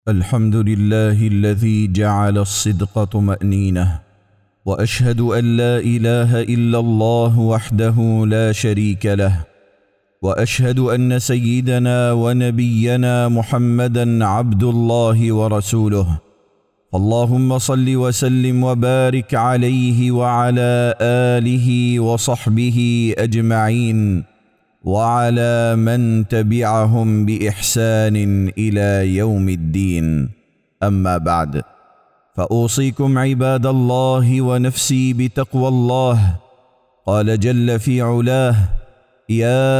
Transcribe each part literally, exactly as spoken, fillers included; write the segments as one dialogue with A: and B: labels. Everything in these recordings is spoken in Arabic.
A: الحمد لله الذي جعل الصدق طمأنينة، وأشهد أن لا إله إلا الله وحده لا شريك له، وأشهد أن سيدنا ونبينا محمدًا عبد الله ورسوله. اللهم صل وسلم وبارك عليه وعلى آله وصحبه أجمعين، وعلى من تبعهم بإحسان إلى يوم الدين. أما بعد، فأوصيكم عباد الله ونفسي بتقوى الله. قال جل في علاه: يا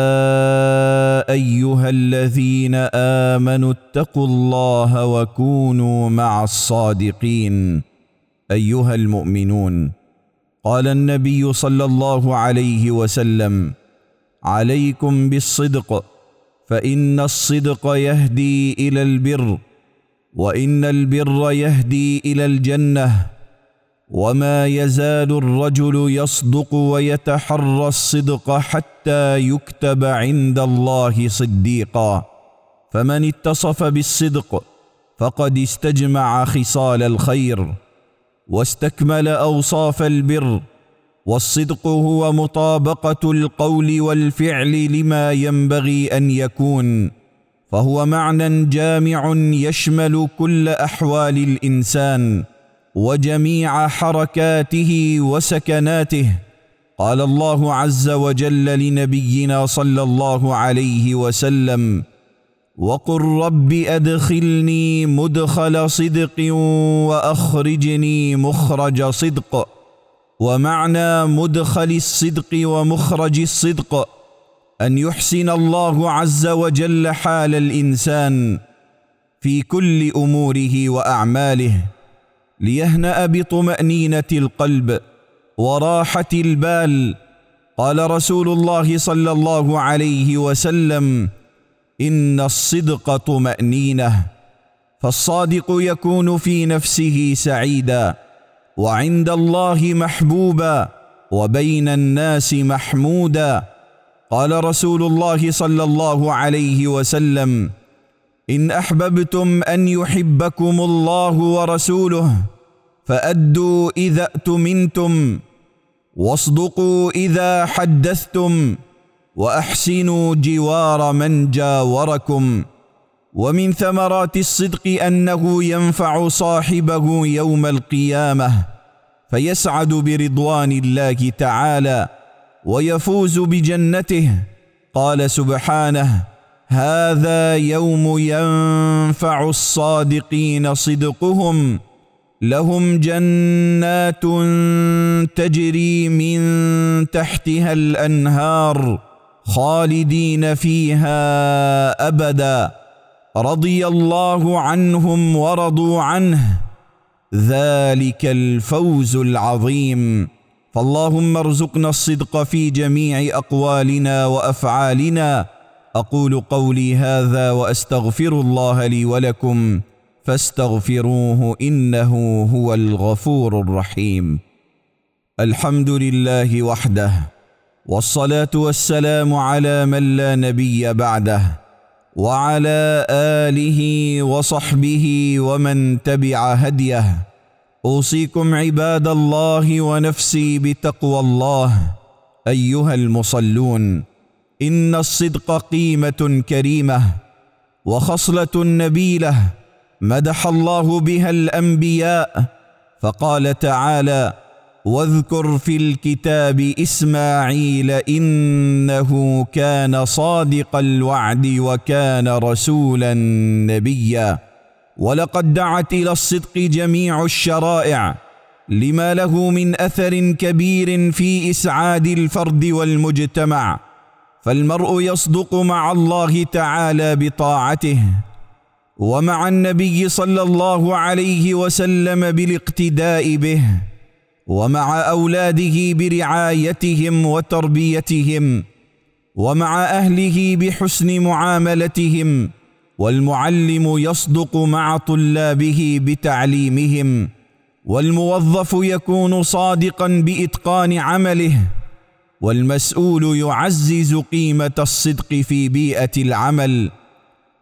A: أيها الذين آمنوا اتقوا الله وكونوا مع الصادقين. أيها المؤمنون، قال النبي صلى الله عليه وسلم: عليكم بالصدق، فإن الصدق يهدي إلى البر، وإن البر يهدي إلى الجنة، وما يزال الرجل يصدق ويتحرى الصدق حتى يكتب عند الله صديقا. فمن اتصف بالصدق فقد استجمع خصال الخير واستكمل أوصاف البر. والصدق هو مطابقة القول والفعل لما ينبغي أن يكون، فهو معنى جامع يشمل كل أحوال الإنسان وجميع حركاته وسكناته. قال الله عز وجل لنبينا صلى الله عليه وسلم: وقل رب أدخلني مدخل صدق وأخرجني مخرج صدق. ومعنى مدخل الصدق ومخرج الصدق أن يحسن الله عز وجل حال الإنسان في كل أموره وأعماله، ليهنأ بطمأنينة القلب وراحة البال. قال رسول الله صلى الله عليه وسلم: إن الصدق طمأنينة. فالصادق يكون في نفسه سعيدا، وعند الله محبوبا، وبين الناس محمودا. قال رسول الله صلى الله عليه وسلم: إن أحببتم أن يحبكم الله ورسوله فأدوا إذا اؤتمنتم، واصدقوا إذا حدثتم، وأحسنوا جوار من جاوركم. ومن ثمرات الصدق أنه ينفع صاحبه يوم القيامة، فيسعد برضوان الله تعالى ويفوز بجنته. قال سبحانه: هذا يوم ينفع الصادقين صدقهم، لهم جنات تجري من تحتها الأنهار خالدين فيها أبدا، رضي الله عنهم ورضوا عنه، ذلك الفوز العظيم. فاللهم ارزقنا الصدق في جميع أقوالنا وأفعالنا. أقول قولي هذا وأستغفر الله لي ولكم، فاستغفروه إنه هو الغفور الرحيم. الحمد لله وحده، والصلاة والسلام على من لا نبي بعده، وعلى آله وصحبه ومن تبع هديه. أوصيكم عباد الله ونفسي بتقوى الله. أيها المصلون، إن الصدق قيمة كريمة وخصلة نبيلة مدح الله بها الأنبياء، فقال تعالى: واذكر في الكتاب إسماعيل إنه كان صادق الوعد وكان رسولا نبيا. ولقد دعت إلى الصدق جميع الشرائع لما له من أثر كبير في إسعاد الفرد والمجتمع. فالمرء يصدق مع الله تعالى بطاعته، ومع النبي صلى الله عليه وسلم بالاقتداء به، ومع أولاده برعايتهم وتربيتهم، ومع أهله بحسن معاملتهم. والمعلم يصدق مع طلابه بتعليمهم، والموظف يكون صادقا بإتقان عمله، والمسؤول يعزز قيمة الصدق في بيئة العمل،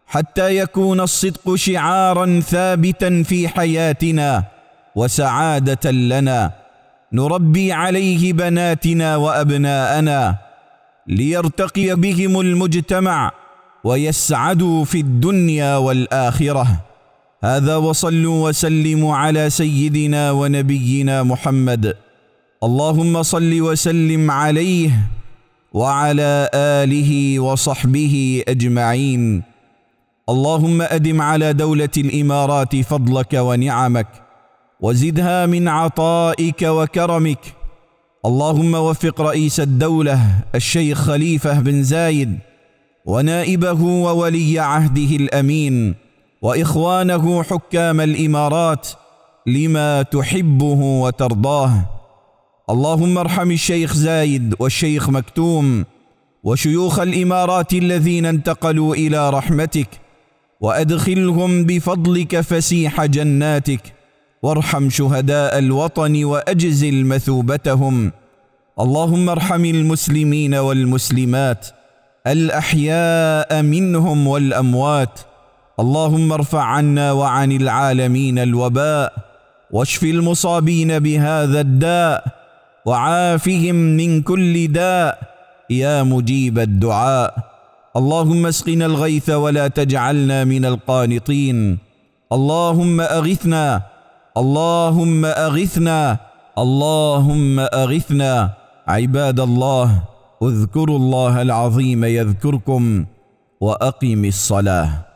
A: حتى يكون الصدق شعارا ثابتا في حياتنا وسعادة لنا، نربي عليه بناتنا وأبناءنا ليرتقي بهم المجتمع ويسعدوا في الدنيا والآخرة. هذا، وصلوا وسلموا على سيدنا ونبينا محمد. اللهم صل وسلم عليه وعلى آله وصحبه أجمعين. اللهم أدم على دولة الإمارات فضلك ونعمك، وزدها من عطائك وكرمك. اللهم وفق رئيس الدولة الشيخ خليفة بن زايد ونائبه وولي عهده الأمين وإخوانه حكام الإمارات لما تحبه وترضاه. اللهم ارحم الشيخ زايد والشيخ مكتوم وشيوخ الإمارات الذين انتقلوا إلى رحمتك، وأدخلهم بفضلك فسيح جناتك، وارحم شهداء الوطن وأجزل مثوبتهم. اللهم ارحم المسلمين والمسلمات الأحياء منهم والأموات. اللهم ارفع عنا وعن العالمين الوباء، واشف المصابين بهذا الداء، وعافهم من كل داء يا مجيب الدعاء. اللهم اسقنا الغيث ولا تجعلنا من القانطين. اللهم أغثنا، اللهم أغثنا، اللهم أغثنا. عباد الله، اذكروا الله العظيم يذكركم، وأقم الصلاة.